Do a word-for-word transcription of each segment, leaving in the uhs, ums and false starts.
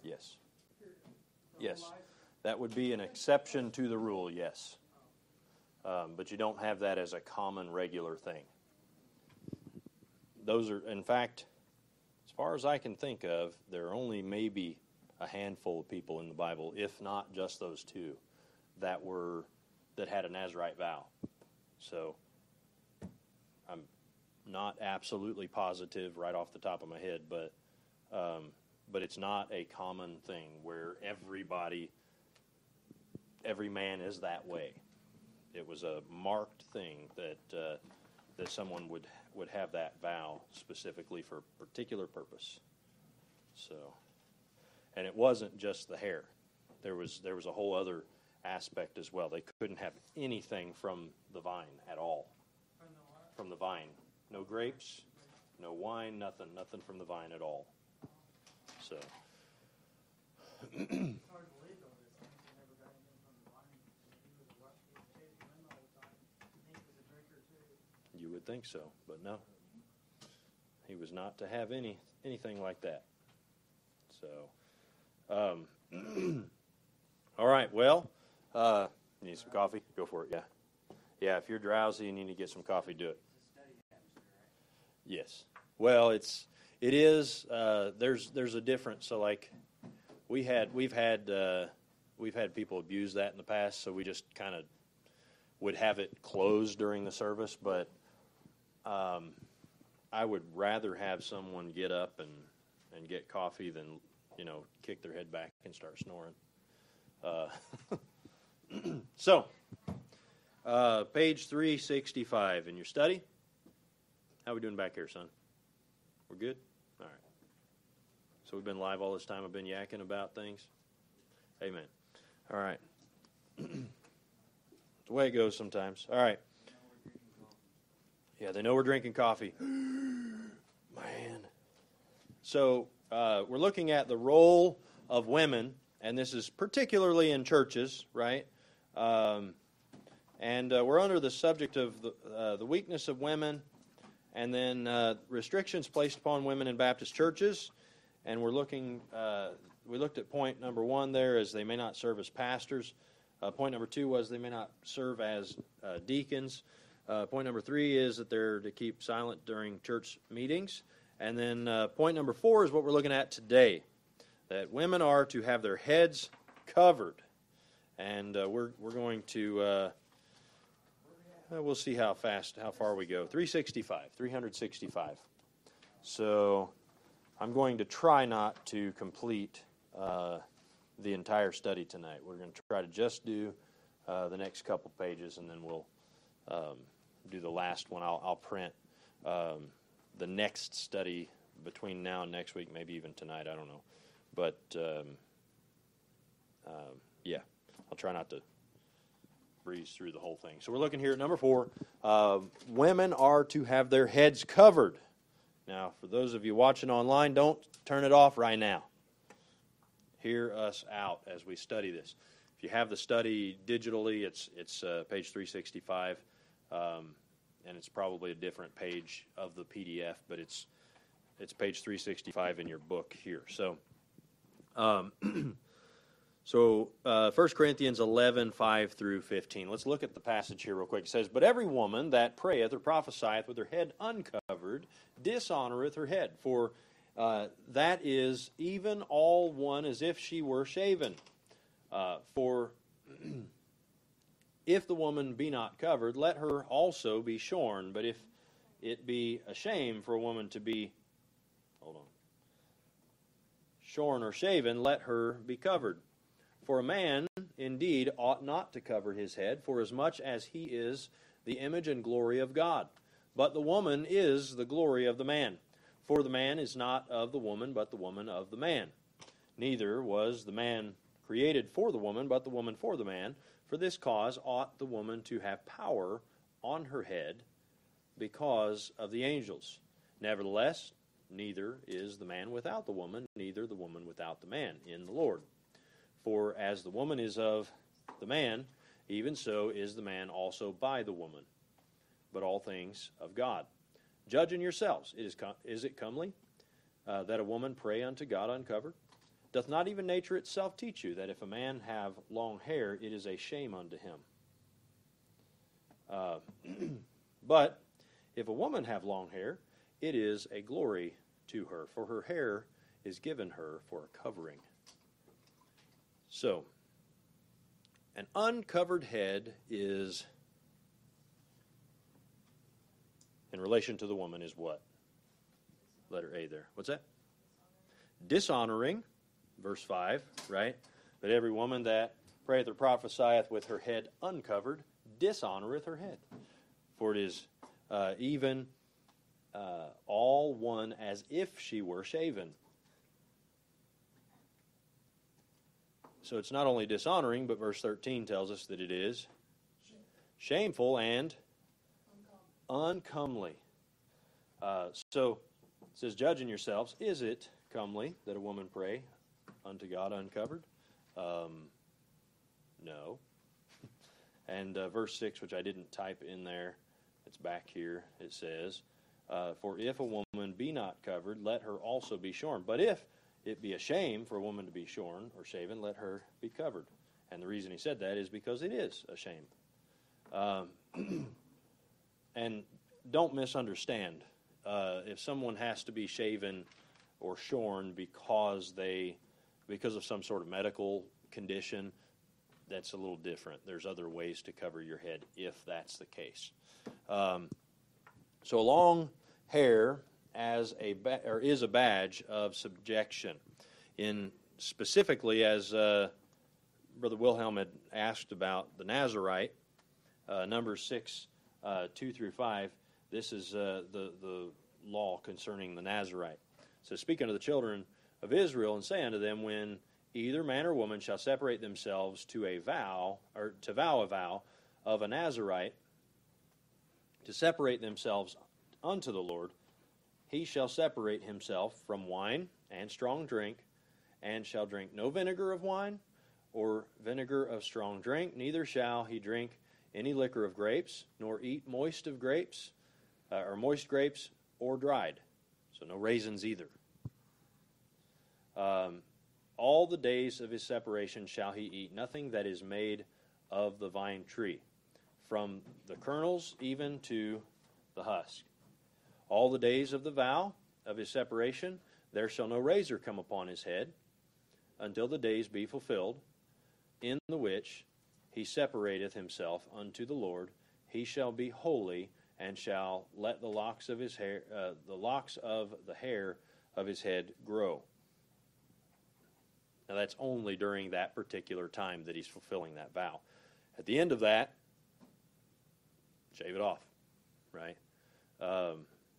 Yes. Yes. That would be an exception to the rule, yes. Um, but you don't have that as a common, regular thing. Those are, in fact, as far as I can think of, there are only maybe a handful of people in the Bible, if not just those two, that were that had a Nazirite vow. So I'm not absolutely positive right off the top of my head, but um, but it's not a common thing where everybody, every man is that way. It was a marked thing that uh, that someone would would have that vow specifically for a particular purpose. So, and it wasn't just the hair. There was there was a whole other aspect as well. They couldn't have anything from the vine at all. From the vine. No grapes, no wine, nothing, nothing from the vine at all. So. You would think so, but no. He was not to have any anything like that. So, um, all right, well, uh, you need some coffee? Go for it, yeah. Yeah, if you're drowsy and you need to get some coffee, do it. Yes. Well, it's it is. Uh, there's there's a difference. So like, we had we've had uh, we've had people abuse that in the past. So we just kind of would have it closed during the service. But um, I would rather have someone get up and and get coffee than you know kick their head back and start snoring. Uh, so, uh, page three sixty-five in your study. How are we doing back here, son? We're good? All right. So we've been live all this time. I've been yakking about things. Amen. All right. It's the way it goes sometimes. All right. Yeah, they know we're drinking coffee. Man. So uh, we're looking at the role of women, and this is particularly in churches, right? Um, and uh, we're under the subject of the, uh, the weakness of women, and then uh, restrictions placed upon women in Baptist churches. And we're looking, uh, we looked at point number one there as they may not serve as pastors. Uh, point number two was they may not serve as uh, deacons. Uh, point number three is that they're to keep silent during church meetings. And then uh, point number four is what we're looking at today, that women are to have their heads covered. And uh, we're we're going to, uh, we'll see how fast, how far we go. three sixty-five, three sixty-five. So I'm going to try not to complete uh, the entire study tonight. We're going to try to just do uh, the next couple pages, and then we'll um, do the last one. I'll, I'll print um, the next study between now and next week, maybe even tonight, I don't know. But, um, uh, yeah, I'll try not to breeze through the whole thing. So we're looking here at number four. Uh, women are to have their heads covered. Now, for those of you watching online, don't turn it off right now. Hear us out as we study this. If you have the study digitally, it's it's uh, page three sixty-five, um, and it's probably a different page of the P D F, but it's it's page three sixty-five in your book here. So, um, so uh, First Corinthians eleven, five through fifteen. Let's look at the passage here real quick. It says, "But every woman that prayeth or prophesieth with her head uncovered dishonoreth her head, for uh, that is even all one as if she were shaven. Uh, for if the woman be not covered, let her also be shorn. But if it be a shame for a woman to be, hold on, shorn or shaven, let her be covered. For a man indeed ought not to cover his head, for as much as he is the image and glory of God. But the woman is the glory of the man. For the man is not of the woman, but the woman of the man. Neither was the man created for the woman, but the woman for the man. For this cause ought the woman to have power on her head because of the angels. Nevertheless, neither is the man without the woman, neither the woman without the man in the Lord. For as the woman is of the man, even so is the man also by the woman. But all things of God. Judge in yourselves, it is, com- is it comely uh, that a woman pray unto God uncovered? Doth not even nature itself teach you that if a man have long hair, it is a shame unto him? Uh, but if a woman have long hair, it is a glory to her, for her hair is given her for a covering. So, an uncovered head is, in relation to the woman, is what? Letter A there. What's that? Dishonoring, verse five, right? But every woman that prayeth or prophesieth with her head uncovered dishonoreth her head. For it is uh, even uh, all one as if she were shaven. So it's not only dishonoring, but verse thirteen tells us that it is shameful and uncomely. Uh, so it says, judging yourselves, is it comely that a woman pray unto God uncovered? Um, no. And uh, verse six, which I didn't type in there, it's back here, it says, uh, for if a woman be not covered, let her also be shorn. But if it be a shame for a woman to be shorn or shaven, let her be covered. And the reason he said that is because it is a shame. Um, and don't misunderstand. Uh, if someone has to be shaven or shorn because they, because of some sort of medical condition, that's a little different. There's other ways to cover your head if that's the case. Um, so long hair as a ba- or is a badge of subjection. In specifically, as uh, Brother Wilhelm had asked about the Nazarite, uh, Numbers six, uh, two through five. This is uh, the the law concerning the Nazarite. So speaking to the children of Israel, and say unto them, when either man or woman shall separate themselves to a vow, or to vow a vow of a Nazarite, to separate themselves unto the Lord, he shall separate himself from wine and strong drink, and shall drink no vinegar of wine, or vinegar of strong drink, neither shall he drink any liquor of grapes, nor eat moist of grapes, uh, or moist grapes, or dried. So no raisins either. Um, all the days of his separation shall he eat nothing that is made of the vine tree, from the kernels even to the husk. All the days of the vow of his separation, there shall no razor come upon his head, until the days be fulfilled, in the which he separateth himself unto the Lord. He shall be holy, and shall let the locks of his hair, uh, the locks of the hair of his head grow. Now that's only during that particular time that he's fulfilling that vow. At the end of that, shave it off, right? Um,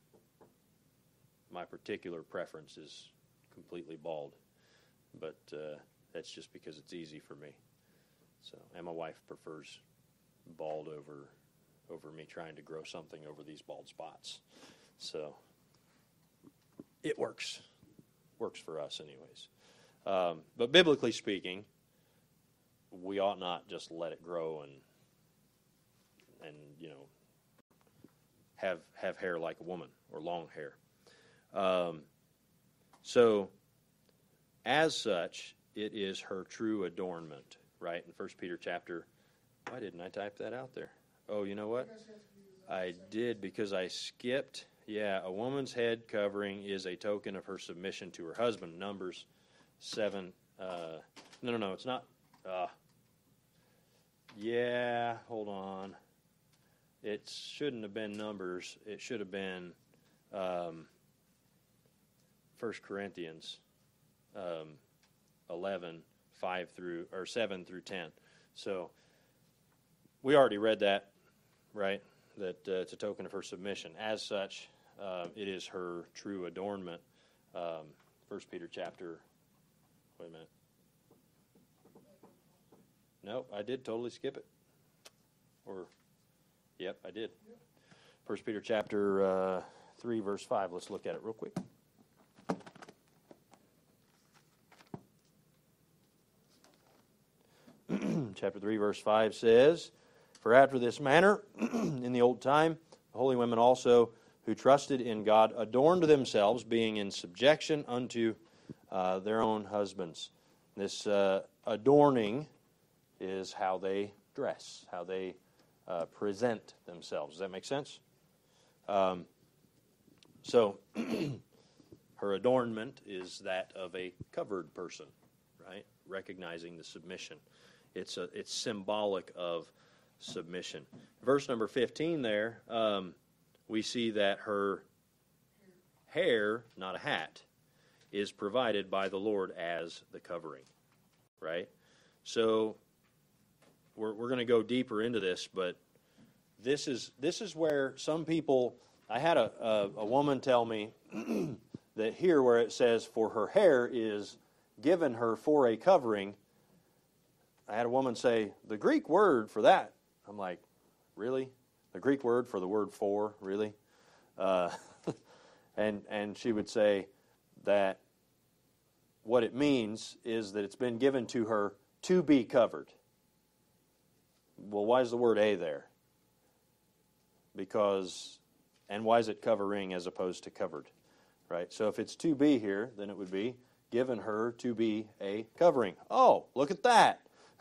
my particular preference is completely bald, but uh, that's just because it's easy for me. So, and my wife prefers bald over over me trying to grow something over these bald spots. So it works. Works for us anyways. Um, but biblically speaking, we ought not just let it grow and and you know have have hair like a woman or long hair. Um, so as such, it is her true adornment, right? In First Peter chapter, why didn't I type that out there? Oh, you know what? I did because I skipped. Yeah, a woman's head covering is a token of her submission to her husband. Numbers seven. Uh, no, no, no, it's not. Uh, yeah, hold on. It shouldn't have been Numbers. It should have been um, First Corinthians um, eleven, five through or seven through ten. So we already read that, right? That uh, it's a token of her submission. As such, uh, it is her true adornment. Um, First Peter chapter. Wait a minute. Nope, I did totally skip it. Or, yep, I did. First Peter chapter uh, three, verse five. Let's look at it real quick. Chapter three, verse five says, for after this manner, in the old time, the holy women also, who trusted in God, adorned themselves, being in subjection unto uh, their own husbands. This uh, adorning is how they dress, how they uh, present themselves. Does that make sense? Um, so, her adornment is that of a covered person, right? Recognizing the submission. It's a, it's symbolic of submission. Verse number fifteen there, um, we see that her hair, not a hat, is provided by the Lord as the covering, right? So we're we're going to go deeper into this, but this is this is where some people. I had a a, a woman tell me that here where it says for her hair is given her for a covering. I had a woman say the Greek word for that. I'm like, really? The Greek word for the word for, really? Uh, and and she would say that what it means is that it's been given to her to be covered. Well, why is the word a there? Because, and why is it covering as opposed to covered? Right? So if it's to be here, then it would be given her to be a covering. Oh, look at that.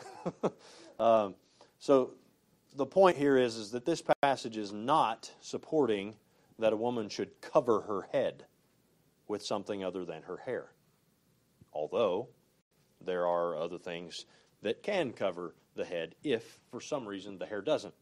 um, so the point here is, is that this passage is not supporting that a woman should cover her head with something other than her hair. Although there are other things that can cover the head if, for some reason, the hair doesn't.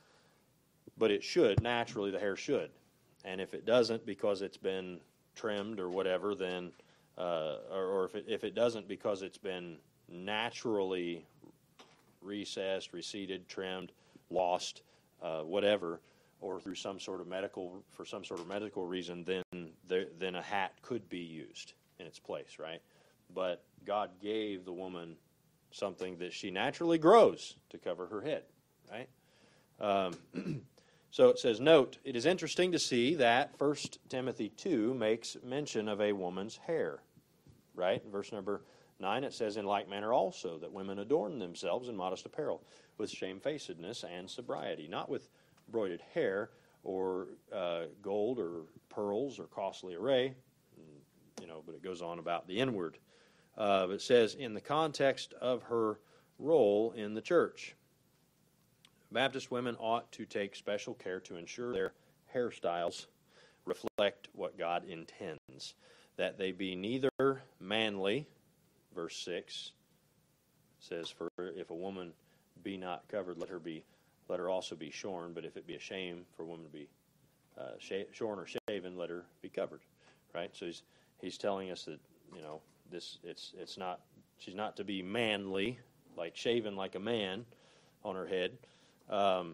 But it should, naturally the hair should. And if it doesn't because it's been trimmed or whatever, then, uh, or, or if it, if it doesn't because it's been naturally recessed, receded, trimmed, lost, uh, whatever, or through some sort of medical, for some sort of medical reason, then there, then a hat could be used in its place, right? But God gave the woman something that she naturally grows to cover her head, right? Um, so it says, note, it is interesting to see that First Timothy two makes mention of a woman's hair, right? In verse number nine, it says, in like manner also, that women adorn themselves in modest apparel, with shamefacedness and sobriety, not with broided hair or uh, gold or pearls or costly array, you know, but it goes on about the inward. Uh, it says, in the context of her role in the church, Baptist women ought to take special care to ensure their hairstyles reflect what God intends, that they be neither manly, verse six says, for if a woman be not covered, let her be, let her also be shorn, but if it be a shame for a woman to be uh, sh- shorn or shaven, let her be covered, right? So he's he's telling us that, you know, this it's it's not, she's not to be manly, like shaven like a man on her head, um,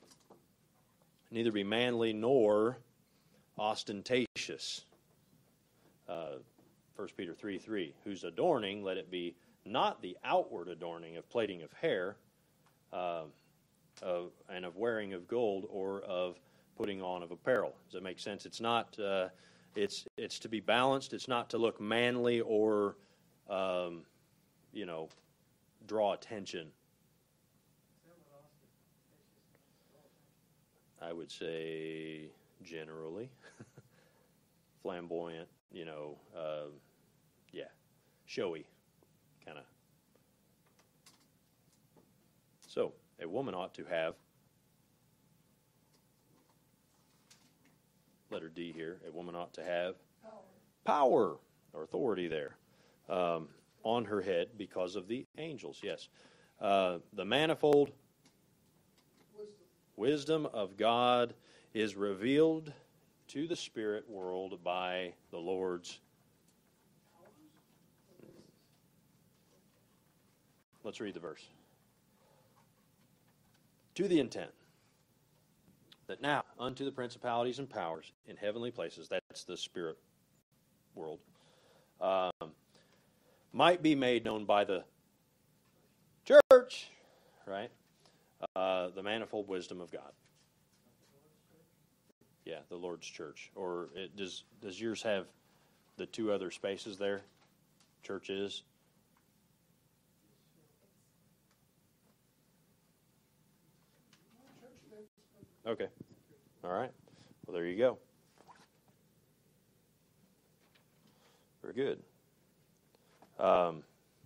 neither be manly nor ostentatious. Uh, First Peter three three, whose adorning, let it be not the outward adorning of plaiting of hair, uh, of, and of wearing of gold, or of putting on of apparel. Does that make sense? It's not. Uh, it's it's to be balanced. It's not to look manly or, um, you know, draw attention. I would say generally flamboyant. You know, uh, yeah, showy, kind of. So, a woman ought to have, letter D here, a woman ought to have power, power or authority there um, on her head because of the angels, yes. Uh, the manifold wisdom. wisdom of God is revealed to the spirit world by the Lord's. Let's read the verse. To the intent that now unto the principalities and powers in heavenly places, that's the spirit world, um, might be made known by the church, right? Uh, the manifold wisdom of God. Yeah, the Lord's church. Or it, does does yours have the two other spaces there? Churches. Okay. All right. Well, there you go. Very good. Um,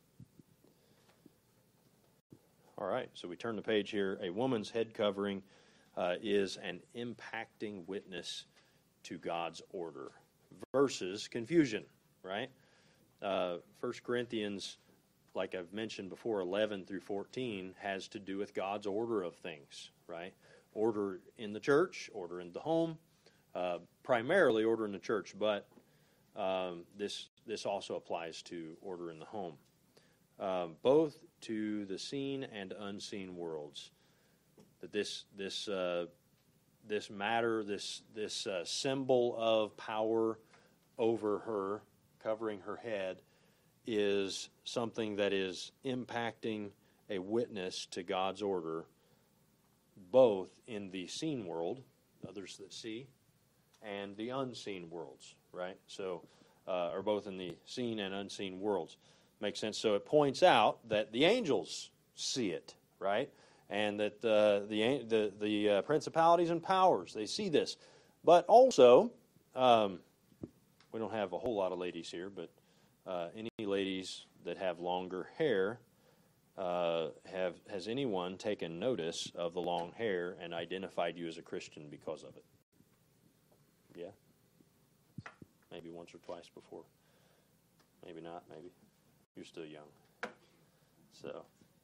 all right, so we turn the page here. A woman's head covering uh, is an impacting witness to God's order versus confusion, right? Uh, First Corinthians, like I've mentioned before, eleven through fourteen, has to do with God's order of things, right? Order in the church, order in the home, uh, primarily order in the church, but um, this this also applies to order in the home, um, both to the seen and unseen worlds. That this this uh, this matter, this this uh, symbol of power over her, covering her head, is something that is impacting a witness to God's order, both in the seen world, others that see, and the unseen worlds, right? So, uh, or both in the seen and unseen worlds. Makes sense? So it points out that the angels see it, right? And that uh, the the, the uh, principalities and powers, they see this. But also, um, we don't have a whole lot of ladies here, but uh, any ladies that have longer hair, uh, have has anyone taken notice of the long hair and identified you as a Christian because of it? Yeah? Maybe once or twice before. Maybe not, maybe. You're still young. So.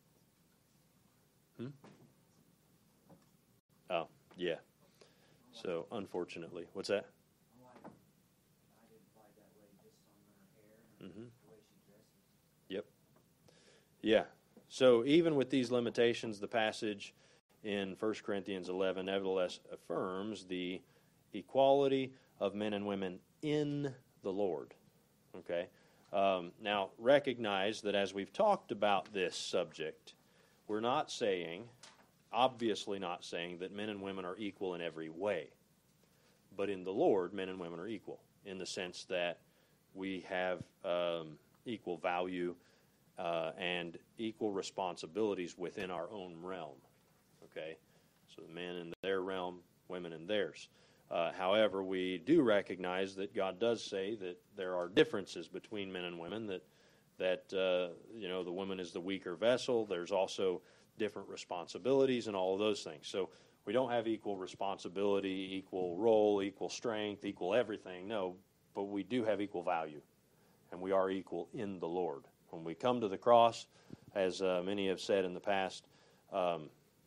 Hmm? Oh, yeah. So, unfortunately. What's that? Mm-hmm. Yep. Yeah. So even with these limitations, the passage in First Corinthians eleven nevertheless affirms the equality of men and women in the Lord. Okay? Um, now, recognize that as we've talked about this subject, we're not saying, obviously not saying, that men and women are equal in every way. But in the Lord, men and women are equal in the sense that we have um, equal value uh, and equal responsibilities within our own realm. Okay? So the men in their realm, women in theirs. Uh, however, we do recognize that God does say that there are differences between men and women, that, that uh, you know, the woman is the weaker vessel. There's also different responsibilities and all of those things. So we don't have equal responsibility, equal role, equal strength, equal everything. No, but we do have equal value, and we are equal in the Lord. When we come to the cross, as uh, many have said in the past, um,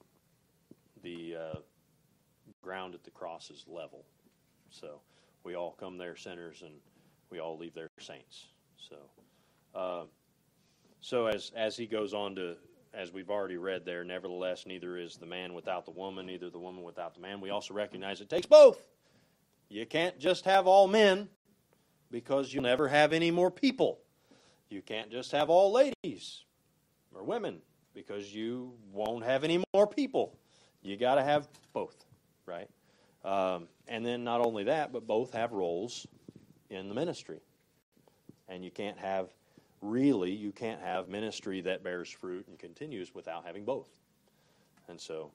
the uh, ground at the cross is level. So we all come there sinners, and we all leave there saints. So, uh, so as as he goes on to, as we've already read there, nevertheless, neither is the man without the woman, neither the woman without the man. We also recognize it takes both. You can't just have all men, because you'll never have any more people. You can't just have all ladies or women, because you won't have any more people. You got to have both, right? Um, and then not only that, but both have roles in the ministry. And you can't have, really, you can't have ministry that bears fruit and continues without having both. And so,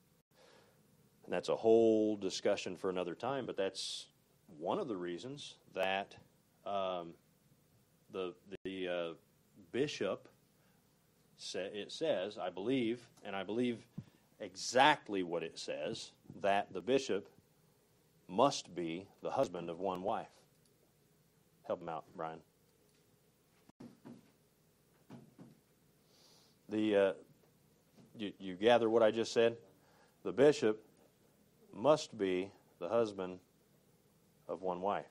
and that's a whole discussion for another time, but that's one of the reasons that um, the the uh, bishop, sa- it says, I believe, and I believe exactly what it says, that the bishop must be the husband of one wife. Help him out, Brian. The uh, you, you gather what I just said? The bishop must be the husband of one wife.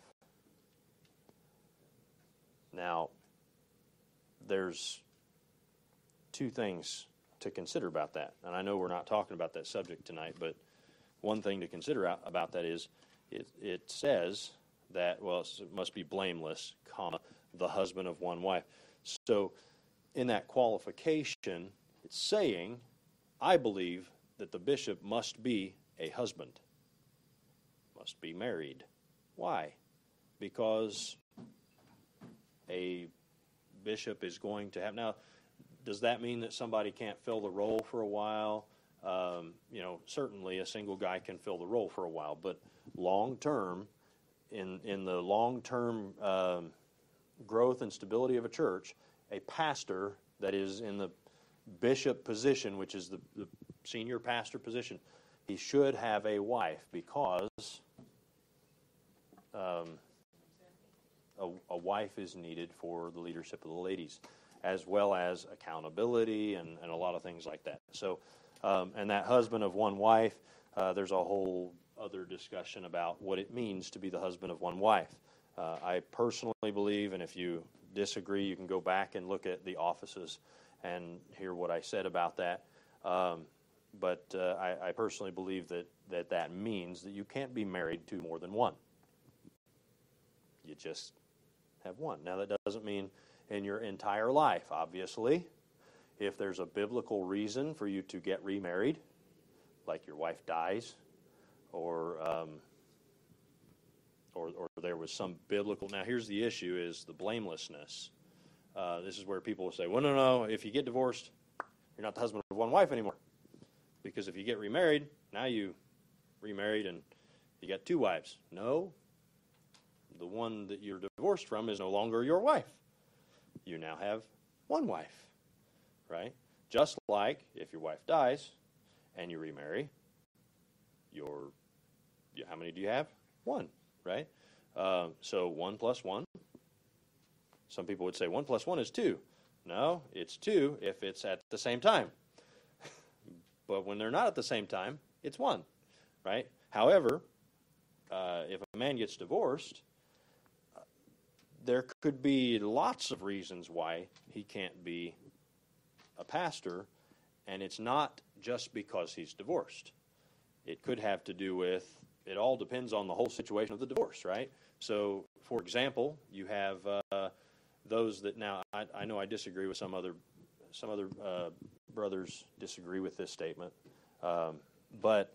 Now, there's two things to consider about that. And I know we're not talking about that subject tonight, but one thing to consider about that is it, it says that, well, it must be blameless, comma, the husband of one wife. So in that qualification, it's saying, I believe that the bishop must be a husband, must be married. Why? Because a bishop is going to have, now, does that mean that somebody can't fill the role for a while? Um, you know, certainly a single guy can fill the role for a while, but long term, in in the long term um, growth and stability of a church, a pastor that is in the bishop position, which is the, the senior pastor position, he should have a wife because um, a, a wife is needed for the leadership of the ladies, as well as accountability and, and a lot of things like that. So, um, and that husband of one wife, uh, there's a whole other discussion about what it means to be the husband of one wife. Uh, I personally believe, and if you disagree, you can go back and look at the offices and hear what I said about that. Um, but uh, I, I personally believe that, that that means that you can't be married to more than one. You just have one. Now, that doesn't mean in your entire life, obviously. If there's a biblical reason for you to get remarried, like your wife dies, or um, or, or there was some biblical... Now, here's the issue, is the blamelessness. Uh, this is where people will say, well, no, no, if you get divorced, you're not the husband of one wife anymore. Because if you get remarried, now you remarried and you got two wives. No, the one that you're divorced from is no longer your wife. You now have one wife, right? Just like if your wife dies and you remarry, your, how many do you have? One, right? Uh, so one plus one. Some people would say one plus one is two. No, it's two if it's at the same time. But when they're not at the same time, it's one, right? However, uh, if a man gets divorced, uh, there could be lots of reasons why he can't be a pastor, and it's not just because he's divorced. It could have to do with, it all depends on the whole situation of the divorce, right? So, for example, you have uh, those that now, I, I know I disagree with some other some other uh, brothers disagree with this statement, um, but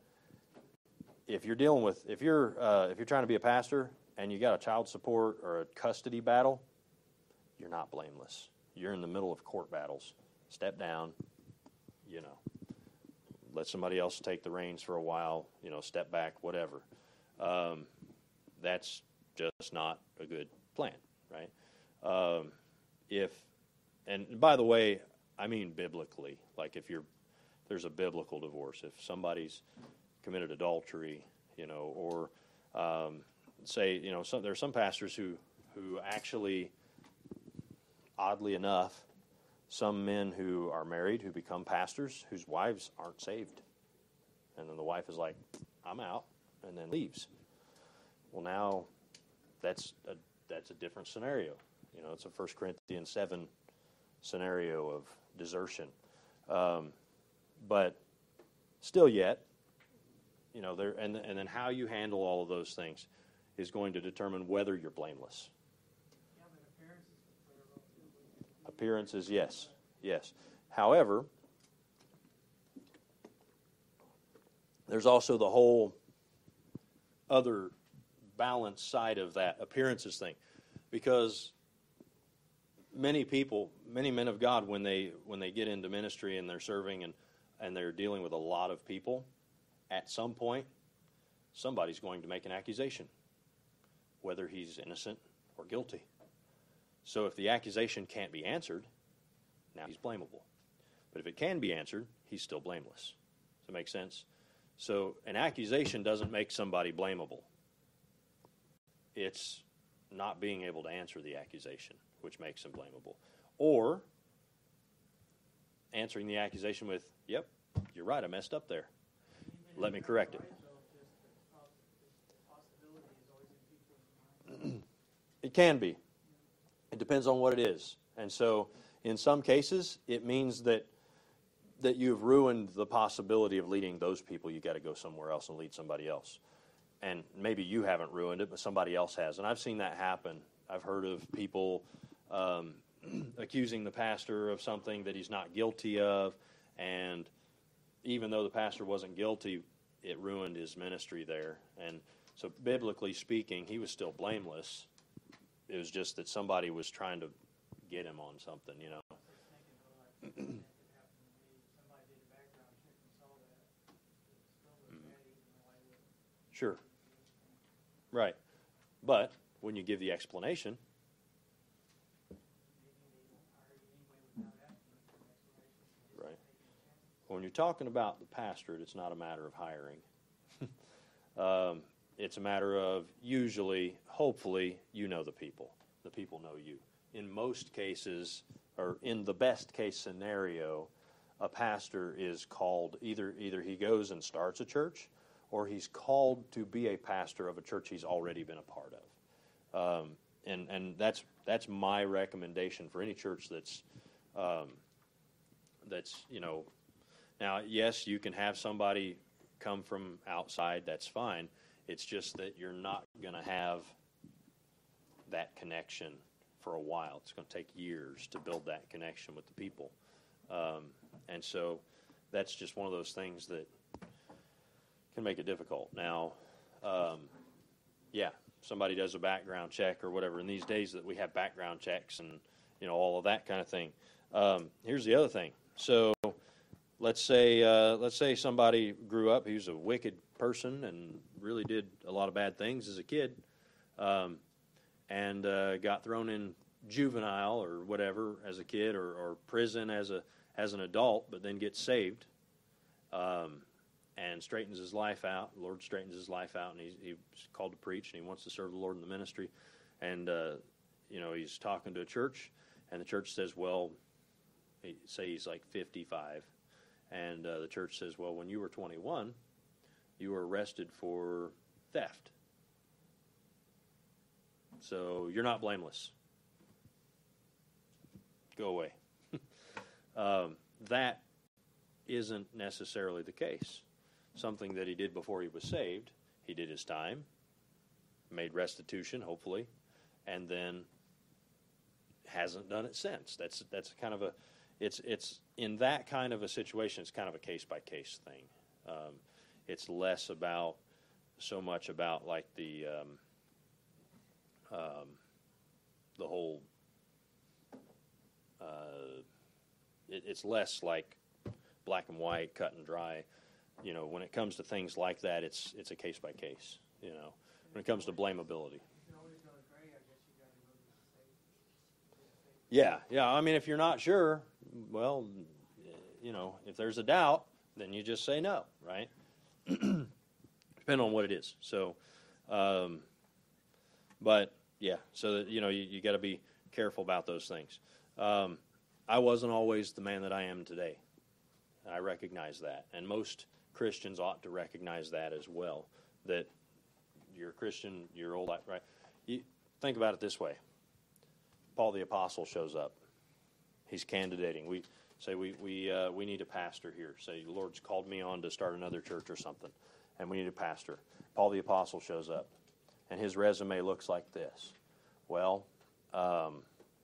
if you're dealing with, if you're uh, if you're trying to be a pastor and you got a child support or a custody battle, you're not blameless. You're in the middle of court battles. Step down, you know, let somebody else take the reins for a while, you know, step back, whatever. Um, that's just not a good plan, right? Um, if, and by the way, I mean biblically, like if you're, there's a biblical divorce, if somebody's committed adultery, you know, or um, say, you know, some, there are some pastors who, who actually, oddly enough, some men who are married who become pastors whose wives aren't saved. And then the wife is like, I'm out, and then leaves. Well, now that's a, that's a different scenario. You know, it's a First Corinthians seven scenario of desertion. Um, but still yet, you know, there and and then how you handle all of those things is going to determine whether you're blameless. Yeah, but appearances, appearances, yes, yes. However, there's also the whole other balanced side of that appearances thing, because many people, many men of God, when they when they get into ministry and they're serving and, and they're dealing with a lot of people, at some point, somebody's going to make an accusation, whether he's innocent or guilty. So if the accusation can't be answered, now he's blamable. But if it can be answered, he's still blameless. Does that make sense? So an accusation doesn't make somebody blamable. It's not being able to answer the accusation which makes him blamable. Or answering the accusation with, yep, you're right, I messed up there. Let me correct it. It can be. It depends on what it is. And so in some cases, it means that that you've ruined the possibility of leading those people. You've got to go somewhere else and lead somebody else. And maybe you haven't ruined it, but somebody else has. And I've seen that happen. I've heard of people um, accusing the pastor of something that he's not guilty of, and even though the pastor wasn't guilty, it ruined his ministry there. And so biblically speaking, he was still blameless. It was just that somebody was trying to get him on something, you know. Sure. Right. But when you give the explanation, talking about the pastorate, it's not a matter of hiring. um, it's a matter of usually, hopefully, you know the people. The people know you. In most cases, or in the best case scenario, a pastor is called, either either he goes and starts a church, or he's called to be a pastor of a church he's already been a part of. Um, and and that's that's my recommendation for any church that's um, that's you know. Now, yes, you can have somebody come from outside. That's fine. It's just that you're not going to have that connection for a while. It's going to take years to build that connection with the people. Um, and so that's just one of those things that can make it difficult. Now, um, yeah, somebody does a background check or whatever. In these days that we have background checks and, you know, all of that kind of thing. Um, here's the other thing. So let's say uh, let's say somebody grew up, he was a wicked person and really did a lot of bad things as a kid, um, and uh, got thrown in juvenile or whatever as a kid, or, or prison as a as an adult, but then gets saved um, and straightens his life out. The Lord straightens his life out, and he's, he's called to preach, and he wants to serve the Lord in the ministry. And uh, you know, he's talking to a church, and the church says, well, he, say he's like fifty-five. And uh, the church says, well, when you were twenty-one, you were arrested for theft. So you're not blameless. Go away. um, that isn't necessarily the case. Something that he did before he was saved, he did his time, made restitution, hopefully, and then hasn't done it since. That's that's kind of a It's it's in that kind of a situation. It's kind of a case by case thing. Um, it's less about so much about like the um, um, the whole. Uh, it, it's less like black and white, cut and dry. You know, when it comes to things like that, it's it's a case by case. You know, when it comes to blamability. Yeah, yeah. I mean, if you're not sure, well, you know, if there's a doubt, then you just say no, right? Depending on what it is. So, um, but yeah, so that, you know, you, you got to be careful about those things. Um, I wasn't always the man that I am today. I recognize that, and most Christians ought to recognize that as well. That you're a Christian, you're old, right? You think about it this way. Paul the Apostle shows up. He's candidating. We say we we uh, we need a pastor here. Say the Lord's called me on to start another church or something, and we need a pastor. Paul the Apostle shows up, and his resume looks like this. Well, um,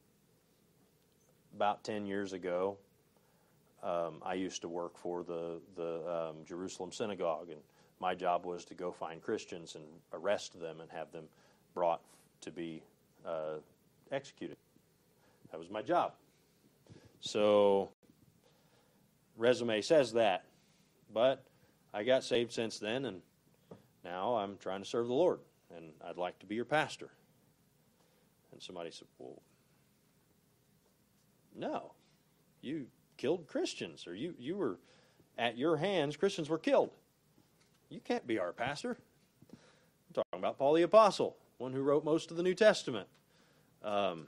about ten years ago, um, I used to work for the the um, Jerusalem synagogue, and my job was to go find Christians and arrest them and have them brought to be uh, executed. That was my job. So, resume says that. But I got saved since then, and now I'm trying to serve the Lord, and I'd like to be your pastor. And somebody said, well, no, you killed Christians, or you, you were, at your hands, Christians were killed. You can't be our pastor. I'm talking about Paul the Apostle, one who wrote most of the New Testament. Um,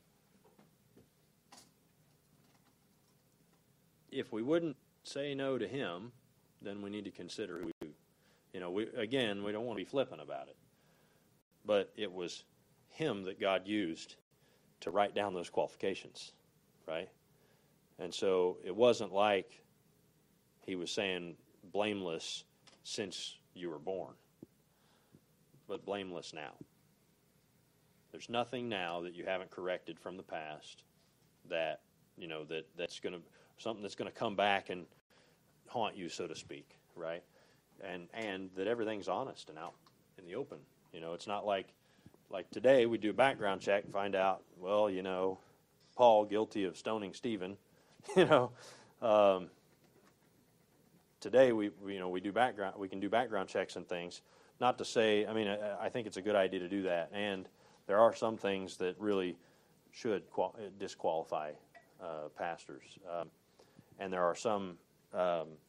if we wouldn't say no to him, then we need to consider who we, you know, we, again, we don't want to be flippant about it. But it was him that God used to write down those qualifications, right? And so it wasn't like he was saying blameless since you were born, but blameless now. There's nothing now that you haven't corrected from the past that, you know, that, that's going to, something that's going to come back and haunt you, so to speak, right? And and that everything's honest and out in the open. You know, it's not like, like today we do a background check and find out, well, you know, Paul guilty of stoning Stephen, you know. Um, today we, we, you know, we do background, we can do background checks and things. Not to say, I mean, I, I think it's a good idea to do that, and there are some things that really should qual- disqualify uh, pastors, um, and there are some um,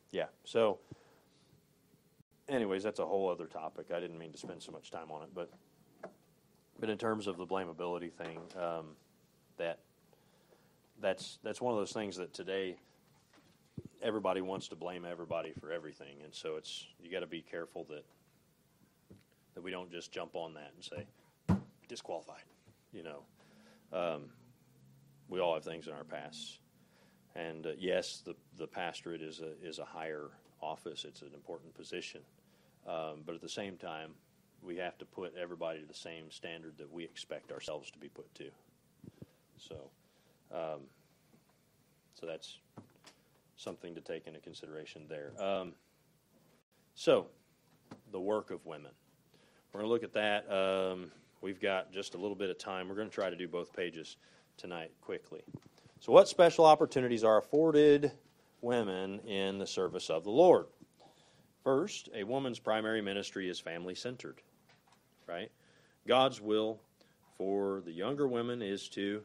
yeah, so anyways, that's a whole other topic. I didn't mean to spend so much time on it, but but in terms of the blamability thing, um, that that's that's one of those things that today everybody wants to blame everybody for everything, and so it's you got to be careful that that we don't just jump on that and say disqualified. You know, um, we all have things in our past, and uh, yes, the the pastorate is a is a higher office. It's an important position, um, but at the same time, we have to put everybody to the same standard that we expect ourselves to be put to. So, um, so that's something to take into consideration there. Um, so, the work of women. We're going to look at that. Um, we've got just a little bit of time. We're going to try to do both pages tonight quickly. So, what special opportunities are afforded women in the service of the Lord? First, a woman's primary ministry is family-centered, right? God's will for the younger women is to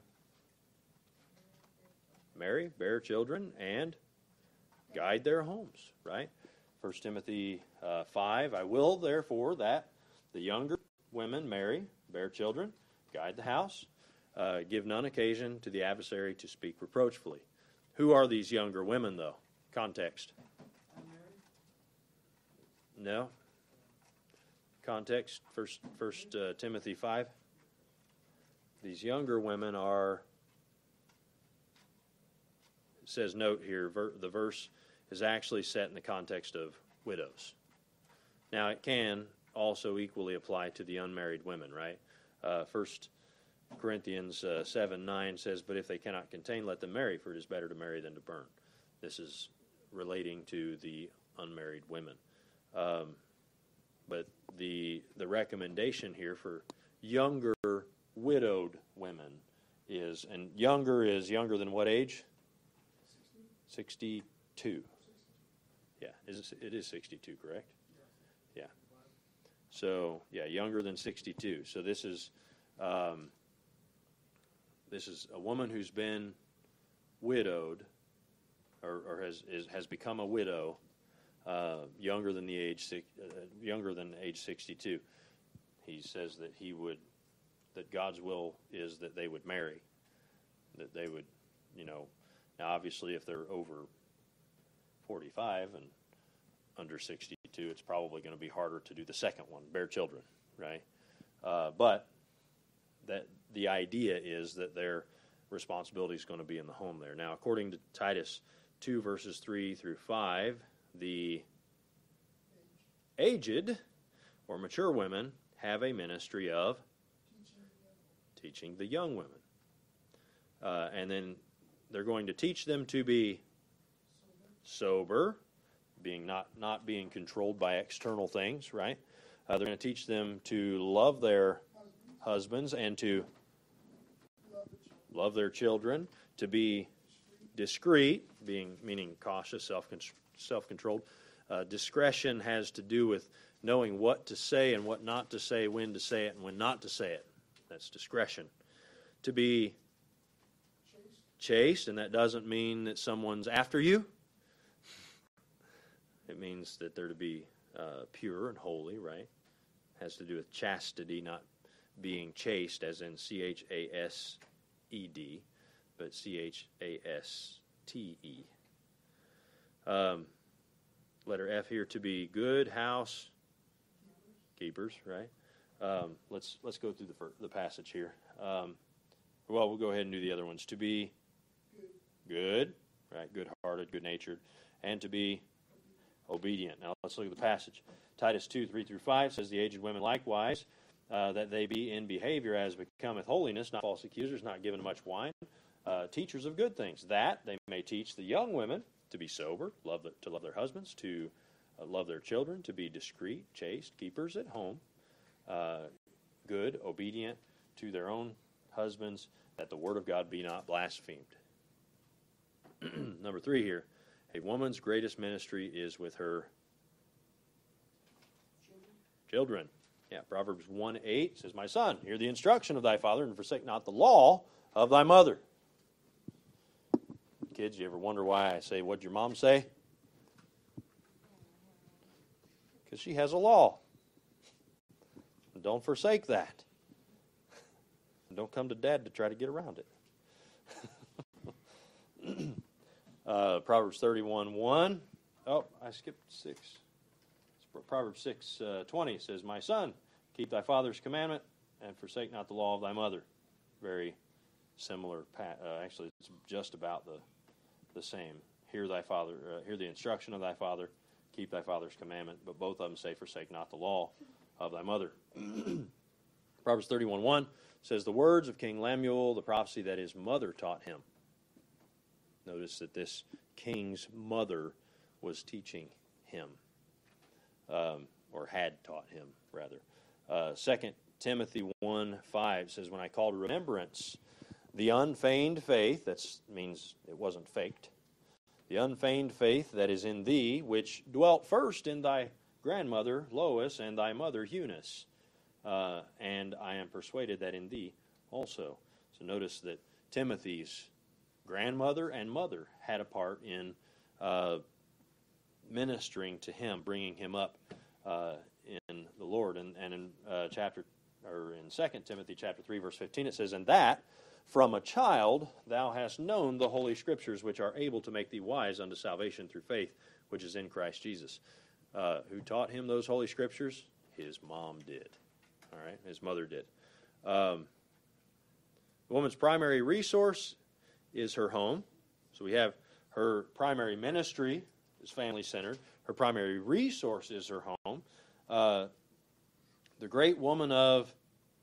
marry, bear children, and guide their homes, right? First Timothy uh, five, I will therefore that the younger women marry, bear children, guide the house, uh, give none occasion to the adversary to speak reproachfully. Who are these younger women, though? Context. No. Context, First, first uh, Timothy five. These younger women are, it says note here, ver, the verse is actually set in the context of widows. Now, it can also equally apply to the unmarried women, right? Uh, First Corinthians uh, seven nine says, but if they cannot contain, let them marry, for it is better to marry than to burn. This is relating to the unmarried women. Um, but the the recommendation here for younger widowed women is, and younger is younger than what age? sixty-two. Yeah, is it is sixty-two, correct? Yeah. So, yeah, younger than sixty-two. So this is um, this is a woman who's been widowed, or, or has is, has become a widow, uh, younger than the age six, uh, younger than age sixty-two. He says that he would, that God's will is that they would marry, that they would, you know. Now, obviously, if they're over forty-five and under sixty-two, it's probably going to be harder to do the second one, bear children, right? Uh, but that the idea is that their responsibility is going to be in the home there. Now, according to Titus two, verses three through five, the aged or mature women have a ministry of teaching the young women. Uh, and then they're going to teach them to be sober, being not, not being controlled by external things, right? Uh, they're going to teach them to love their husbands and to love their children, to be discreet, being meaning cautious, self self-controlled. Uh, discretion has to do with knowing what to say and what not to say, when to say it and when not to say it. That's discretion. To be chaste, and that doesn't mean that someone's after you. It means that they're to be uh, pure and holy, right? Has to do with chastity, not being chaste, as in C H A S E D, but C H A S T E. Um, letter F here, to be good house keepers, right? Um, let's let's go through the fir- the passage here. Um, well, we'll go ahead and do the other ones. To be good, right? Good-hearted, good-natured, and to be obedient. Now let's look at the passage. Titus two, three through five says, the aged women likewise, uh, that they be in behavior as becometh holiness, not false accusers, not given much wine, uh, teachers of good things, that they may teach the young women to be sober, love the, to love their husbands, to uh, love their children, to be discreet, chaste, keepers at home, uh, good, obedient to their own husbands, that the word of God be not blasphemed. Number three here, a woman's greatest ministry is with her children. Yeah, Proverbs one eight says, my son, hear the instruction of thy father, and forsake not the law of thy mother. Kids, you ever wonder why I say, what'd your mom say? because she has a law. Don't forsake that. Don't come to Dad to try to get around it. uh, Proverbs thirty-one one. Oh, I skipped six. Proverbs six uh, twenty says, "My son, keep thy father's commandment, and forsake not the law of thy mother." Very similar. Uh, actually, it's just about the the same. Hear thy father. Uh, hear the instruction of thy father. Keep thy father's commandment. But both of them say, "Forsake not the law of thy mother." Proverbs thirty-one one says, "The words of King Lemuel, the prophecy that his mother taught him." Notice that this king's mother was teaching him, um, or had taught him, rather. Uh, Second Timothy one five says, "When I call to remembrance the unfeigned faith," that means it wasn't faked, "the unfeigned faith that is in thee, which dwelt first in thy grandmother Lois and thy mother Eunice, uh, and I am persuaded that in thee also." So notice that Timothy's grandmother and mother had a part in uh, ministering to him, bringing him up uh, in the Lord. And, and in uh, chapter or in Second Timothy chapter three verse fifteen it says, "And that from a child thou hast known the holy scriptures, which are able to make thee wise unto salvation through faith, which is in Christ Jesus." Uh, who taught him those holy scriptures? His mom did. All right, his mother did. Um, the woman's primary resource is her home. So we have her primary ministry is family-centered. Her primary resource is her home. Uh, the great woman of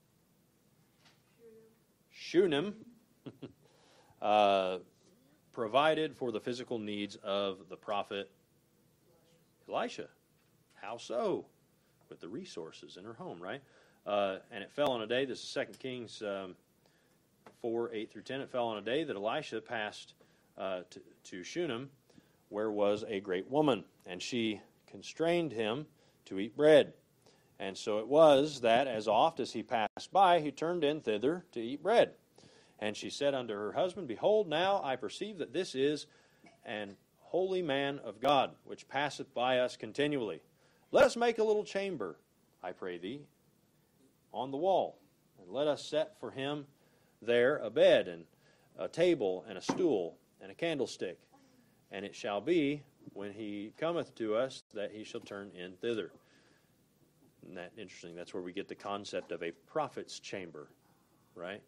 Shunem uh, provided for the physical needs of the prophet Elisha. How so? With the resources in her home, right? Uh, and it fell on a day, this is Second Kings um, four, eight through ten, it fell on a day that Elisha passed uh, to, to Shunem, where was a great woman, and she constrained him to eat bread. And so it was that, as oft as he passed by, he turned in thither to eat bread. And she said unto her husband, "Behold, now I perceive that this is an holy man of God, which passeth by us continually. Let us make a little chamber, I pray thee, on the wall, and let us set for him there a bed, and a table, and a stool, and a candlestick. And it shall be, when he cometh to us, that he shall turn in thither." Isn't that interesting? That's where we get the concept of a prophet's chamber, right?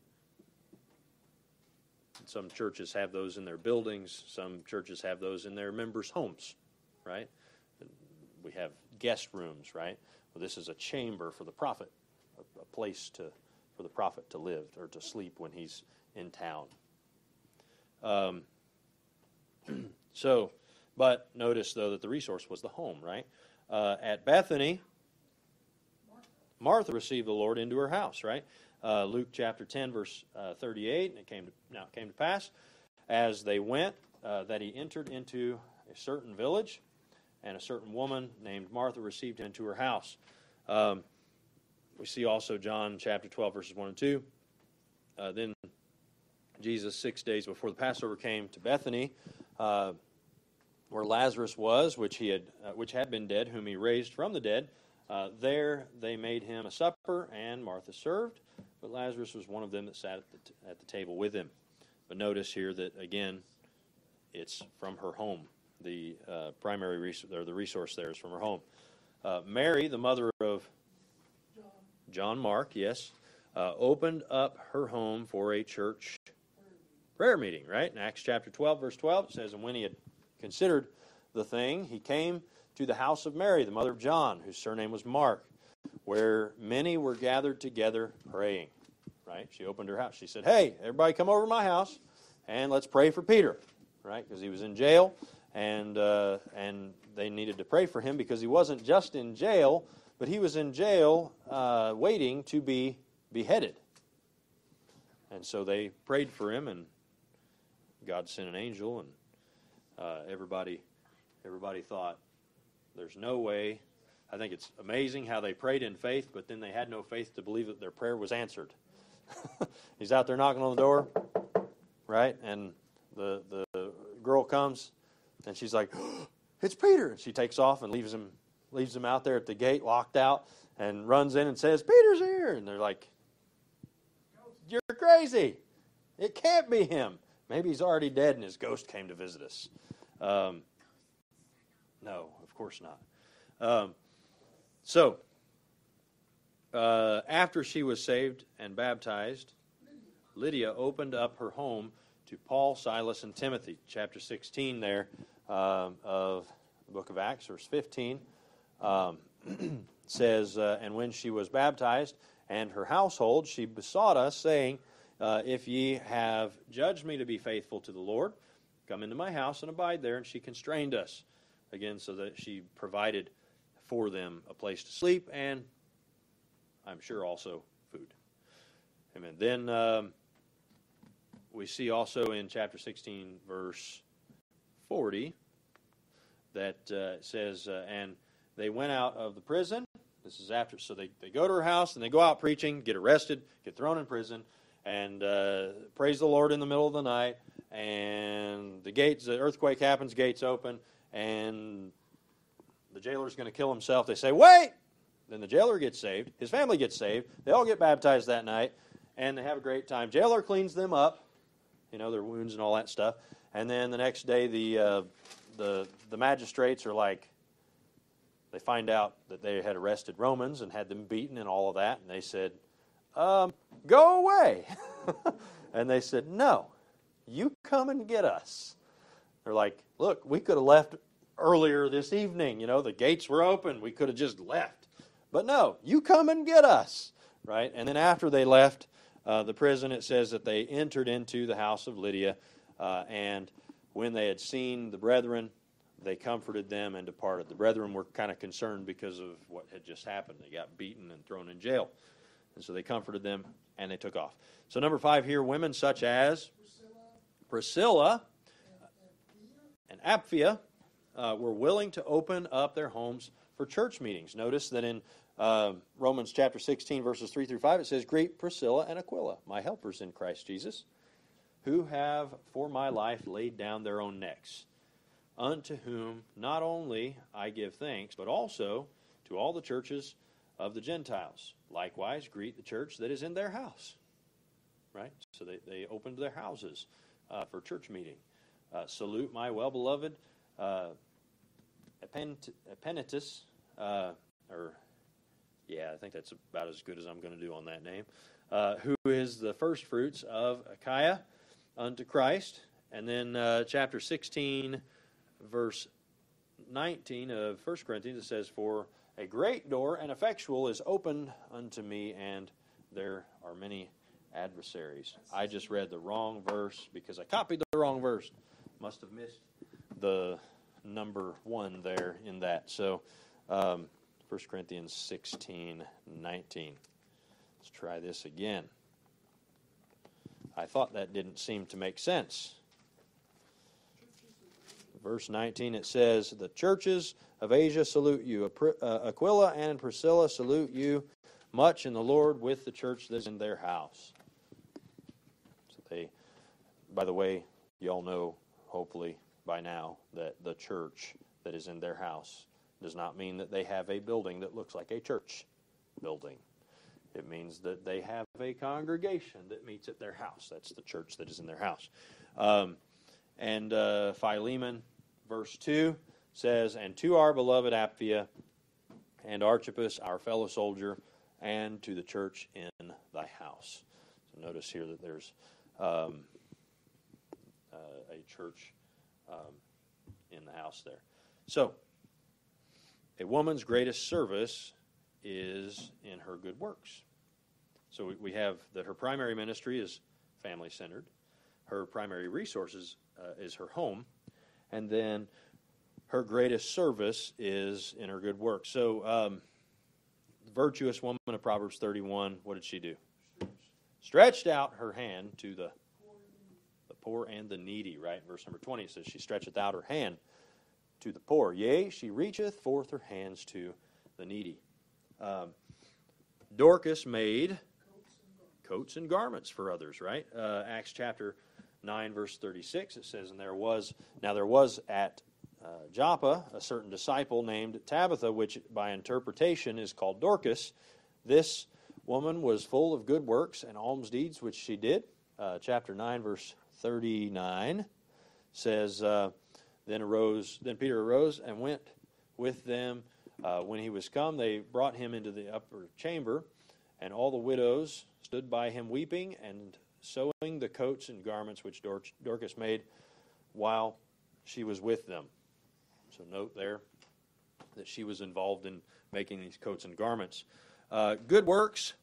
Some churches have those in their buildings. Some churches have those in their members' homes, right? We have guest rooms, right? Well, this is a chamber for the prophet, a, a place to for the prophet to live or to sleep when he's in town. Um, so, but notice, though, that the resource was the home, right? Uh, at Bethany, Martha received the Lord into her house, right? Uh, Luke chapter ten, verse uh, thirty-eight, and it came to, now it came to pass, as they went, uh, that he entered into a certain village, and a certain woman named Martha received him into her house. Um, we see also John chapter twelve, verses one and two. Uh, then Jesus, six days before the Passover, came to Bethany, uh, where Lazarus was, which he had, uh, which had been dead, whom he raised from the dead. Uh, there they made him a supper, and Martha served, but Lazarus was one of them that sat at the, t- at the table with him. But notice here that, again, it's from her home. The uh, primary res- or the resource there is from her home. Uh, Mary, the mother of John. John Mark, yes, uh, opened up her home for a church prayer meeting, right? In Acts chapter twelve, verse twelve, it says, "And when he had considered the thing, he came to the house of Mary, the mother of John, whose surname was Mark, where many were gathered together praying." Right? She opened her house. She said, "Hey, everybody come over to my house, and let's pray for Peter," right? Because he was in jail, and uh, and they needed to pray for him because he wasn't just in jail, but he was in jail uh, waiting to be beheaded. And so they prayed for him, and God sent an angel, and uh, everybody everybody thought, there's no way. I think it's amazing how they prayed in faith, but then they had no faith to believe that their prayer was answered. He's out there knocking on the door, right? And the the girl comes, and she's like, "It's Peter!" And she takes off and leaves him leaves them out there at the gate, locked out, and runs in and says, Peter's here. And they're like, you're crazy. It can't be him. Maybe he's already dead and his ghost came to visit us. Um, no, of course not. Um, so, uh, after she was saved and baptized, Lydia opened up her home to Paul, Silas, and Timothy. Chapter sixteen there um, of the book of Acts, verse fifteen, um, says, uh, and when she was baptized and her household, she besought us, saying, uh, if ye have judged me to be faithful to the Lord, come into my house and abide there. And she constrained us, again, so that she provided for them a place to sleep and, I'm sure, also food. Amen. Then um, we see also in chapter sixteen, verse forty, that uh, it says, uh, and they went out of the prison. This is after, so they, they go to her house and they go out preaching, get arrested, get thrown in prison, and uh, praise the Lord in the middle of the night. And the gates, the earthquake happens, gates open, and the jailer's going to kill himself. They say, wait! Then the jailer gets saved. His family gets saved. They all get baptized that night, and they have a great time. Jailer cleans them up, you know, their wounds and all that stuff. And then the next day, the uh, the the magistrates are like, they find out that they had arrested Romans and had them beaten and all of that, and they said, um, go away. And they said, no, you come and get us. They're like, look, we could have left earlier this evening. You know, the gates were open. We could have just left. But no, you come and get us, right? And then after they left uh, the prison, it says that they entered into the house of Lydia, uh, and when they had seen the brethren, they comforted them and departed. The brethren were kind of concerned because of what had just happened. They got beaten and thrown in jail. And so they comforted them, and they took off. So number five here, women such as Priscilla, Priscilla and Apphia uh, were willing to open up their homes for church meetings. Notice that in uh, Romans chapter sixteen, verses three through five, it says, greet Priscilla and Aquila, my helpers in Christ Jesus, who have for my life laid down their own necks, unto whom not only I give thanks, but also to all the churches of the Gentiles. Likewise, greet the church that is in their house. Right? So they, they opened their houses uh, for church meeting. Uh, salute my well-beloved uh, Epaenetus, uh, or, yeah, I think that's about as good as I'm going to do on that name, uh, who is the first fruits of Achaia unto Christ. And then uh, chapter sixteen, verse nineteen of First Corinthians, it says, for a great door and effectual is opened unto me, and there are many adversaries. I just read the wrong verse because I copied the wrong verse. Must have missed the number one there in that. So um, First Corinthians sixteen nineteen. Let's try this again. I thought that didn't seem to make sense. Verse nineteen, it says, the churches of Asia salute you. Aquila and Priscilla salute you much in the Lord with the church that is in their house. So they, by the way, you all know, hopefully by now, that the church that is in their house does not mean that they have a building that looks like a church building. It means that they have a congregation that meets at their house. That's the church that is in their house. Um, and uh, Philemon, verse two, says, and to our beloved Apphia and Archippus, our fellow soldier, and to the church in thy house. So notice here that there's um, uh, a church um, in the house there. So, a woman's greatest service is in her good works. So we, we have that her primary ministry is family-centered. Her primary resources uh, is her home. And then her greatest service is in her good works. So um, the virtuous woman of Proverbs thirty-one, what did she do? Stretched out her hand to the, the poor and the needy, right? Verse number twenty, it says, she stretcheth out her hand to the poor. Yea, she reacheth forth her hands to the needy. Um, Dorcas made coats and garments for others, right? Uh, Acts chapter nine, verse thirty-six, it says, and there was, now there was at uh, Joppa, a certain disciple named Tabitha, which by interpretation is called Dorcas. This woman was full of good works and alms deeds, which she did. Uh, chapter nine, verse thirty-nine says, uh, Then arose. Then Peter arose and went with them. Uh, when he was come, they brought him into the upper chamber, and all the widows stood by him weeping and sewing the coats and garments which Dor- Dorcas made while she was with them. So note there that she was involved in making these coats and garments. Uh, good works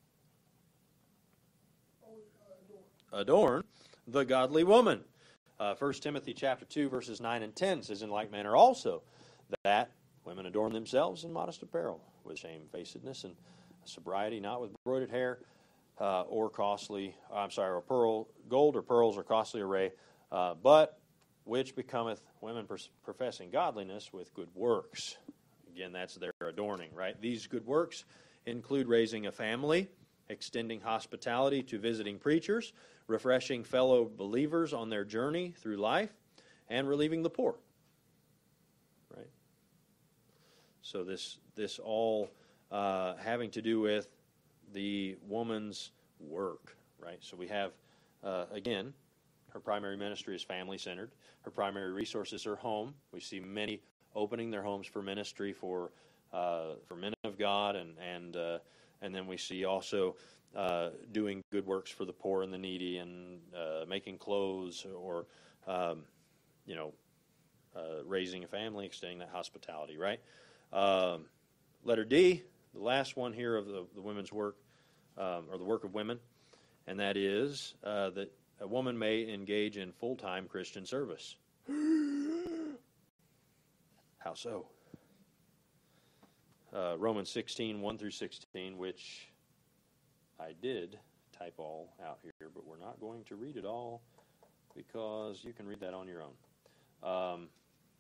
adorn the godly woman. Uh, First Timothy chapter two, verses nine and ten says, In like manner also, that women adorn themselves in modest apparel, with shamefacedness and sobriety, not with broidered hair, uh, or costly, I'm sorry, or pearl, gold or pearls or costly array, uh, but which becometh women pers- professing godliness with good works. Again, that's their adorning, right? These good works include raising a family, extending hospitality to visiting preachers, refreshing fellow believers on their journey through life, and relieving the poor. Right? So this this all uh, having to do with the woman's work, right? So we have, uh, again, her primary ministry is family-centered. Her primary resource is her home. We see many opening their homes for ministry for uh, for men of God, and and uh, and then we see also uh, doing good works for the poor and the needy, and uh, making clothes, or um, you know, uh, raising a family, extending that hospitality. Right. Um, letter D, the last one here of the, the women's work, um, or the work of women, and that is uh, that a woman may engage in full-time Christian service. How so? Uh, Romans sixteen, one through sixteen, which I did type all out here, but we're not going to read it all because you can read that on your own. Um,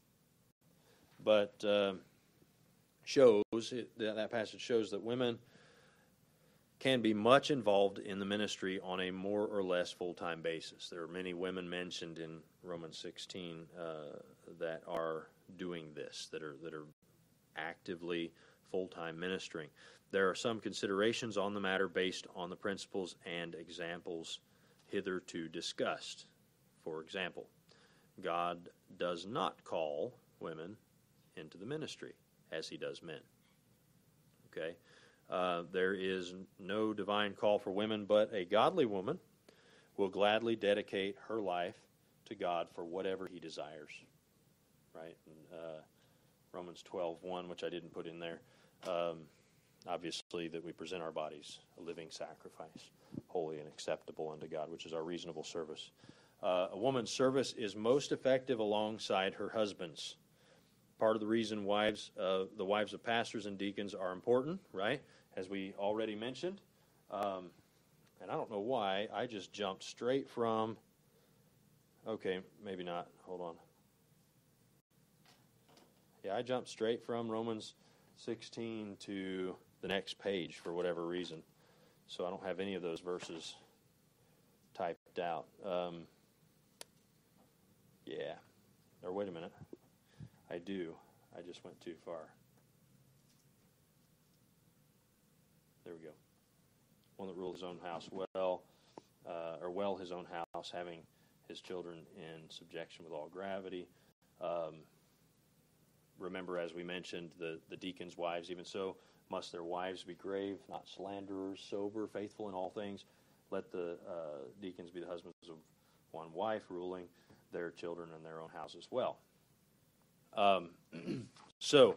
but uh, shows, it, that, that passage shows that women can be much involved in the ministry on a more or less full-time basis. There are many women mentioned in Romans sixteen uh, that are doing this, that are that are actively full-time ministering. There are some considerations on the matter based on the principles and examples hitherto discussed. For example, God does not call women into the ministry as he does men. Okay? Uh, there is no divine call for women, but a godly woman will gladly dedicate her life to God for whatever he desires. Right? And, uh, Romans twelve one, which I didn't put in there, um, obviously that we present our bodies a living sacrifice, holy and acceptable unto God, which is our reasonable service. Uh, a woman's service is most effective alongside her husband's. Part of the reason wives, uh, the wives of pastors and deacons are important, right? As we already mentioned. Um, and I don't know why, I just jumped straight from, okay, maybe not, hold on. Yeah, I jumped straight from Romans sixteen to the next page for whatever reason. So I don't have any of those verses typed out. Um, yeah. Or wait a minute. I do. I just went too far. There we go. One that ruled his own house well, uh, or well his own house, having his children in subjection with all gravity. Um, remember, as we mentioned, the, the deacons' wives, even so, must their wives be grave, not slanderers, sober, faithful in all things. Let the uh, deacons be the husbands of one wife, ruling their children in their own house as well. Um, so,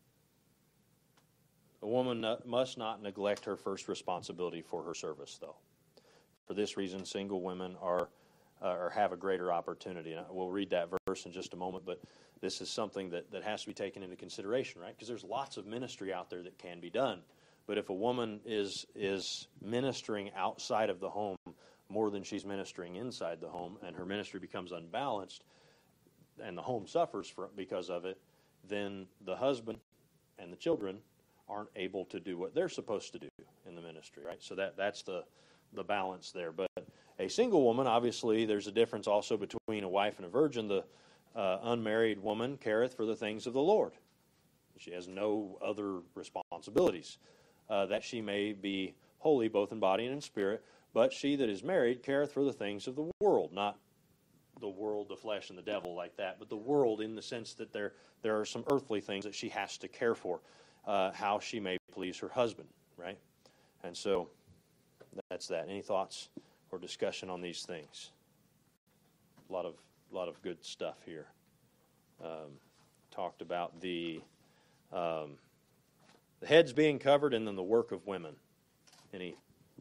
a woman must not neglect her first responsibility for her service, though. For this reason, single women are uh, or have a greater opportunity. And we'll read that verse in just a moment, but this is something that, that has to be taken into consideration, right? Because there's lots of ministry out there that can be done. But if a woman is is ministering outside of the home more than she's ministering inside the home, and her ministry becomes unbalanced, and the home suffers for, because of it, then the husband and the children aren't able to do what they're supposed to do in the ministry, right? So that that's the the balance there. But a single woman, obviously, there's a difference also between a wife and a virgin. The uh, unmarried woman careth for the things of the Lord. She has no other responsibilities, uh, that she may be holy both in body and in spirit. But she that is married careth for the things of the world, not the world, the flesh, and the devil like that, but the world in the sense that there there are some earthly things that she has to care for, uh, how she may please her husband, right? And so that's that. Any thoughts or discussion on these things? A lot of a lot of good stuff here. Um, talked about the um, the heads being covered, and then the work of women. Any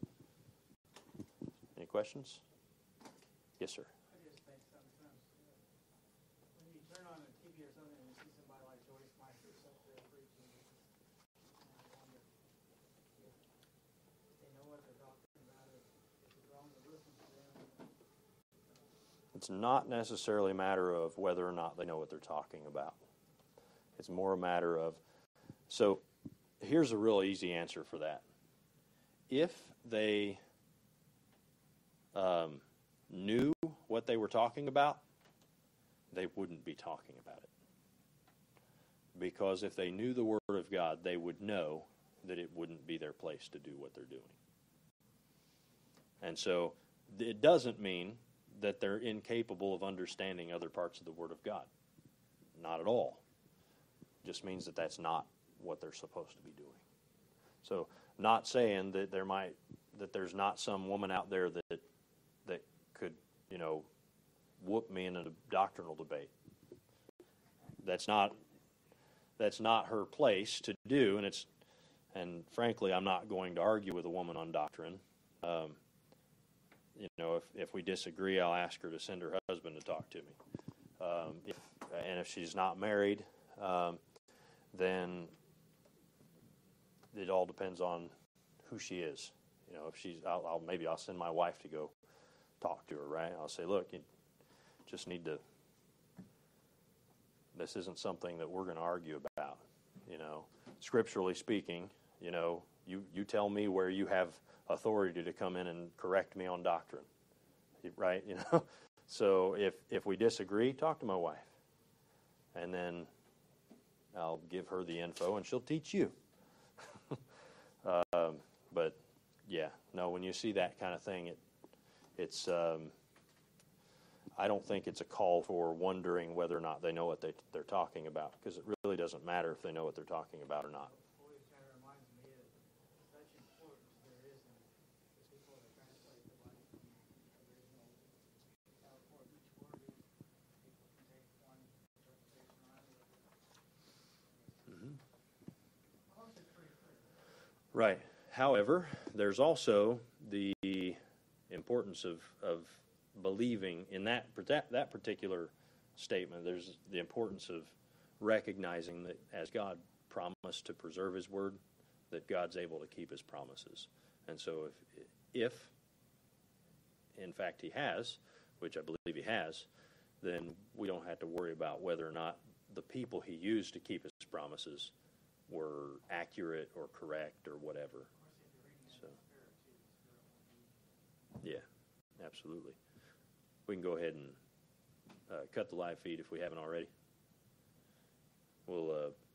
any questions? Yes, sir. I just think sometimes uh, when you turn on the T V or something and you see somebody like Joyce Meyer up there preaching, and I wonder if they know what they're talking about, if if it's wrong to listen to them. It's not necessarily a matter of whether or not they know what they're talking about. It's more a matter of, so here's a real easy answer for that. If they um, knew what they were talking about, they wouldn't be talking about it. Because if they knew the Word of God, they would know that it wouldn't be their place to do what they're doing. And so it doesn't mean that they're incapable of understanding other parts of the Word of God. Not at all. It just means that that's not what they're supposed to be doing. So, not saying that there might that there's not some woman out there that that could, you know, whoop me in a doctrinal debate. That's not that's not her place to do, and it's and frankly, I'm not going to argue with a woman on doctrine. Um, you know, if if we disagree, I'll ask her to send her husband to talk to me. Um, if, and if she's not married, um, then it all depends on who she is. You know, if she's, I'll, I'll maybe I'll send my wife to go talk to her. Right? I'll say, look, you just need to. This isn't something that we're going to argue about. You know, scripturally speaking, you know, you you tell me where you have authority to come in and correct me on doctrine. Right? You know. So if if we disagree, talk to my wife, and then I'll give her the info, and she'll teach you. um, but yeah, no. When you see that kind of thing, it it's. Um, I don't think it's a call for wondering whether or not they know what they they're talking about, because it really doesn't matter if they know what they're talking about or not. Always kind of reminds me of such importance there is in the people that translate the Bible from the original, how important each word is. People can take one interpretation or another. Mm-hmm. Of course, it's pretty clear. Right. However, there's also the importance of, of believing in that that particular statement. There's the importance of recognizing that as God promised to preserve His word, that God's able to keep His promises. And so if, if in fact He has, which I believe He has, then we don't have to worry about whether or not the people He used to keep His promises were accurate or correct or whatever. So, yeah, absolutely. We can go ahead and uh, cut the live feed if we haven't already. We'll uh,